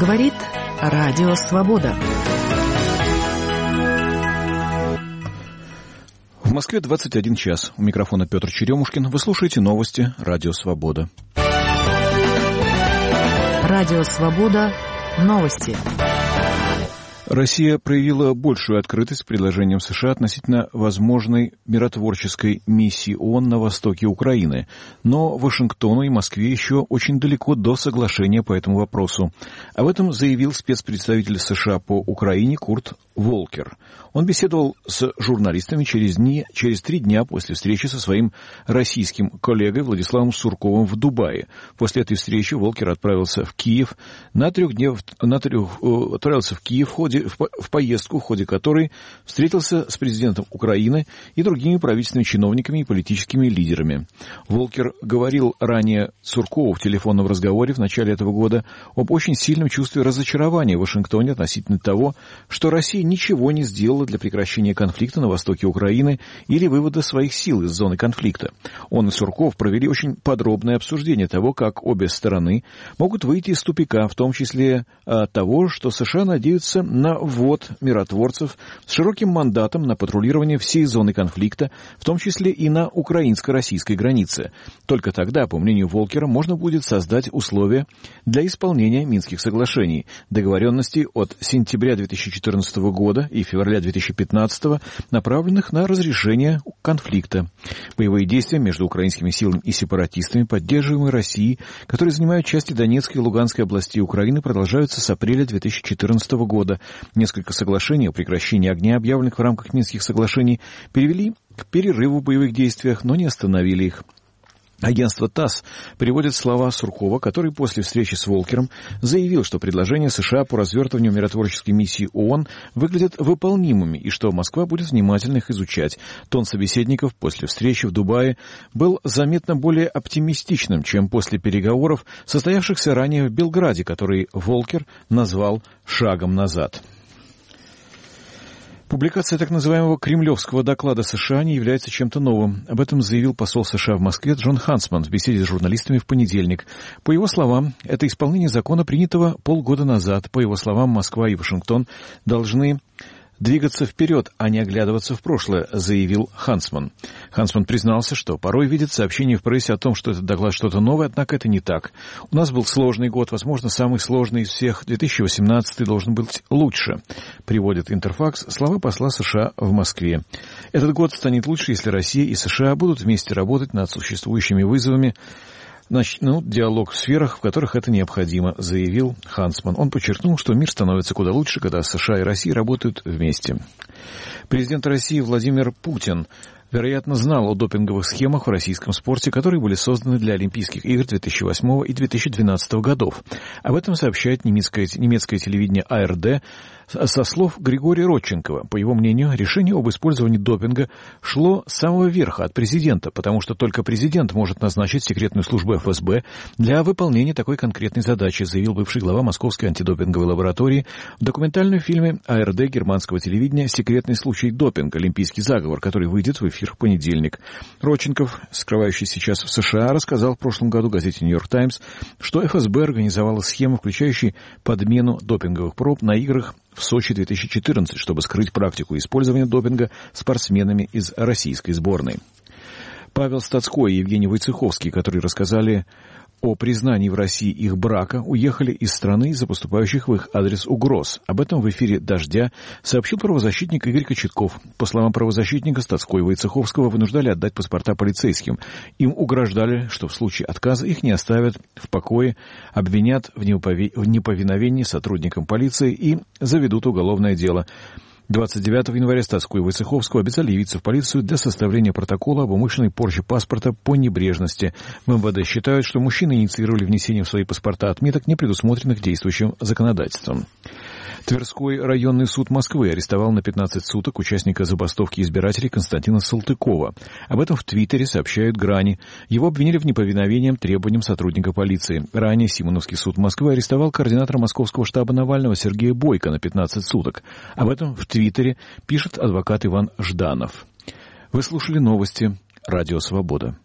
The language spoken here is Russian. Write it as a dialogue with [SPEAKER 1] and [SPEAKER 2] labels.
[SPEAKER 1] Говорит Радио Свобода.
[SPEAKER 2] В Москве 21 час. У микрофона Петр Черемушкин. Вы слушаете новости Радио Свобода.
[SPEAKER 1] Радио Свобода. Новости.
[SPEAKER 2] Россия проявила большую открытость к предложениям США относительно возможной миротворческой миссии ООН на востоке Украины. Но Вашингтону и Москве еще очень далеко до соглашения по этому вопросу. Об этом заявил спецпредставитель США по Украине Курт Волкер. Он беседовал с журналистами через 3 дня после встречи со своим российским коллегой Владиславом Сурковым в Дубае. После этой встречи Волкер отправился в Киев в поездку, в ходе которой встретился с президентом Украины и другими правительственными чиновниками и политическими лидерами. Волкер говорил ранее Суркову в телефонном разговоре в начале этого года об очень сильном чувстве разочарования в Вашингтоне относительно того, что Россия ничего не сделала для прекращения конфликта на востоке Украины или вывода своих сил из зоны конфликта. Он и Сурков провели очень подробное обсуждение того, как обе стороны могут выйти из тупика, в том числе того, что США надеются на ввод миротворцев с широким мандатом на патрулирование всей зоны конфликта, в том числе и на украинско-российской границе. Только тогда, по мнению Волкера, можно будет создать условия для исполнения Минских соглашений, договоренностей от сентября 2014 года и февраля 2015, направленных на разрешение конфликта. Боевые действия между украинскими силами и сепаратистами, поддерживаемые Россией, которые занимают части Донецкой и Луганской областей Украины, продолжаются с апреля 2014 года. Несколько соглашений о прекращении огня, объявленных в рамках Минских соглашений, привели к перерыву в боевых действиях, но не остановили их. Агентство ТАСС приводит слова Суркова, который после встречи с Волкером заявил, что предложения США по развертыванию миротворческой миссии ООН выглядят выполнимыми и что Москва будет внимательно их изучать. Тон собеседников после встречи в Дубае был заметно более оптимистичным, чем после переговоров, состоявшихся ранее в Белграде, который Волкер назвал «шагом назад». Публикация так называемого кремлевского доклада США не является чем-то новым. Об этом заявил посол США в Москве Джон Хансман в беседе с журналистами в понедельник. По его словам, это исполнение закона, принятого полгода назад. По его словам, Москва и Вашингтон должны двигаться вперед, а не оглядываться в прошлое, заявил Хансман. Хансман признался, что порой видит сообщения в прессе о том, что этот доклад что-то новое, однако это не так. У нас был сложный год, возможно, самый сложный из всех. 2018 должен быть лучше, приводит Интерфакс слова посла США в Москве. Этот год станет лучше, если Россия и США будут вместе работать над существующими вызовами, начнут диалог в сферах, в которых это необходимо, заявил Хансман. Он подчеркнул, что мир становится куда лучше, когда США и Россия работают вместе. Президент России Владимир Путин, вероятно, знал о допинговых схемах в российском спорте, которые были созданы для Олимпийских игр 2008 и 2012 годов. Об этом сообщает немецкое телевидение АРД со слов Григория Родченкова. По его мнению, решение об использовании допинга шло с самого верха, от президента, потому что только президент может назначить секретную службу ФСБ для выполнения такой конкретной задачи, заявил бывший глава Московской антидопинговой лаборатории в документальном фильме АРД германского телевидения «Секретный случай допинг. Олимпийский заговор», который выйдет в эфир в понедельник. Родченков, скрывающий сейчас в США, рассказал в прошлом году газете «Нью-Йорк Таймс», что ФСБ организовала схему, включающую подмену допинговых проб на играх в Сочи 2014, чтобы скрыть практику использования допинга спортсменами из российской сборной. Павел Стацкой и Евгений Войцеховский, которые рассказали о признании в России их брака, уехали из страны из-за поступающих в их адрес угроз. Об этом в эфире «Дождя» сообщил правозащитник Игорь Кочетков. По словам правозащитника, Стацкой и Войцеховского вынуждали отдать паспорта полицейским. Им угрождали, что в случае отказа их не оставят в покое, обвинят в неповиновении сотрудникам полиции и заведут уголовное дело. 29 января Стацкой и Войцеховского обязали явиться в полицию для составления протокола об умышленной порче паспорта по небрежности. В МВД считают, что мужчины инициировали внесение в свои паспорта отметок, не предусмотренных действующим законодательством. Тверской районный суд Москвы арестовал на 15 суток участника забастовки избирателей Константина Салтыкова. Об этом в Твиттере сообщают «Грани». Его обвинили в неповиновении требованиям сотрудника полиции. Ранее Симоновский суд Москвы арестовал координатора московского штаба Навального Сергея Бойко на 15 суток. Об этом в Твиттере пишет адвокат Иван Жданов. Вы слушали новости «Радио Свобода».